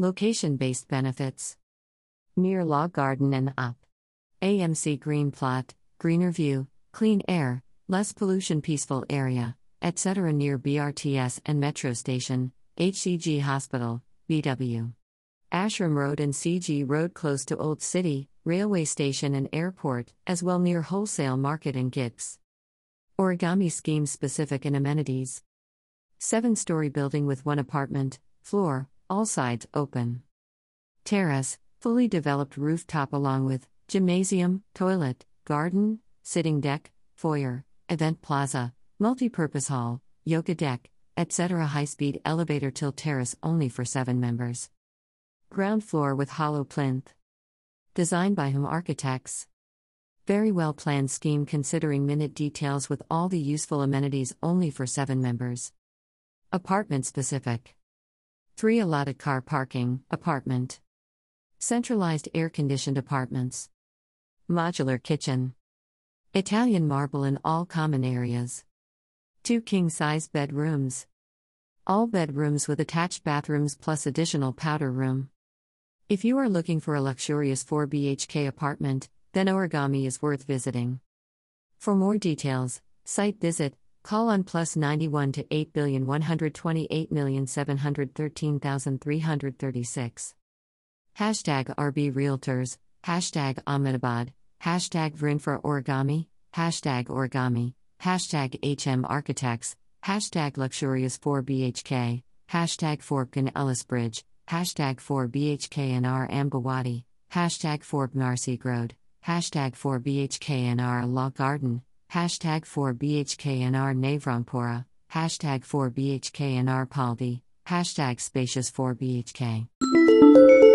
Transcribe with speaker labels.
Speaker 1: Location-based benefits. Near Law Garden and up. AMC Green Plot, greener view, clean air, less pollution, peaceful area, etc. Near BRTS and Metro Station, HCG Hospital, BW. Ashram Road and CG Road close to Old City, Railway Station and Airport, as well near Wholesale Market and GITS. Origami scheme specific and amenities. 7-story building with 1 apartment, floor, all sides open. Terrace, fully developed rooftop along with gymnasium, toilet, garden, sitting deck, foyer, event plaza, multi-purpose hall, yoga deck, etc. High-speed elevator till terrace only for 7 members. Ground floor with hollow plinth. Designed by Home Architects. Very well planned scheme considering minute details with all the useful amenities only for 7 members. Apartment specific. 3 allotted car parking, apartment. Centralized air-conditioned apartments. Modular kitchen. Italian marble in all common areas. 2 king-size bedrooms. All bedrooms with attached bathrooms plus additional powder room. If you are looking for a luxurious 4 BHK apartment, then Origami is worth visiting. For more details, site visit, call on +91 to 8,128,713,336. #RB Realtors, #Ahmedabad, #Vrinfra Origami, #Origami, #HM Architects, #Luxurious 4 BHK, #Forbgan Ellisbridge, #4 BHKNR Ambawati, #4 Narsig Road, #4 BHKNR Law Garden, #4 BHKNR Navrangpura, #4 BHKNR Paldi, #Spacious 4 BHK.